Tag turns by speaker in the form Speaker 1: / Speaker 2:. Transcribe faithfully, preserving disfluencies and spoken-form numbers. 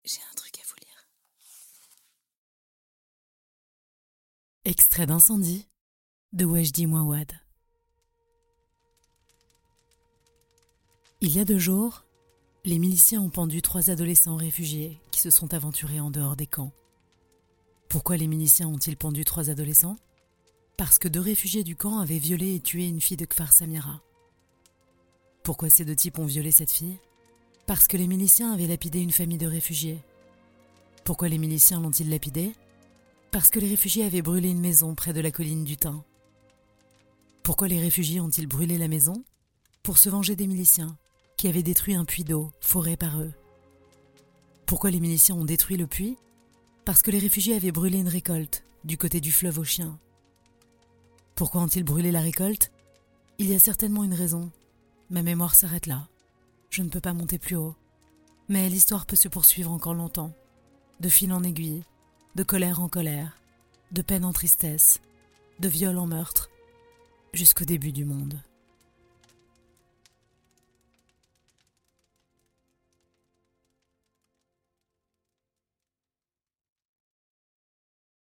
Speaker 1: J'ai un truc à vous lire.
Speaker 2: Extrait d'Incendie de Wajdi Mouawad. Il y a deux jours, les miliciens ont pendu trois adolescents réfugiés qui se sont aventurés en dehors des camps. Pourquoi les miliciens ont-ils pendu trois adolescents ? Parce que deux réfugiés du camp avaient violé et tué une fille de Kfar Samira. Pourquoi ces deux types ont violé cette fille ? Parce que les miliciens avaient lapidé une famille de réfugiés. Pourquoi les miliciens l'ont-ils lapidée ? Parce que les réfugiés avaient brûlé une maison près de la colline du Thym. Pourquoi les réfugiés ont-ils brûlé la maison ? Pour se venger des miliciens, qui avaient détruit un puits d'eau foré par eux. Pourquoi les miliciens ont détruit le puits ? Parce que les réfugiés avaient brûlé une récolte du côté du fleuve aux chiens. Pourquoi ont-ils brûlé la récolte ? Il y a certainement une raison. Ma mémoire s'arrête là. Je ne peux pas monter plus haut. Mais l'histoire peut se poursuivre encore longtemps. De fil en aiguille, de colère en colère, de peine en tristesse, de viol en meurtre, jusqu'au début du monde.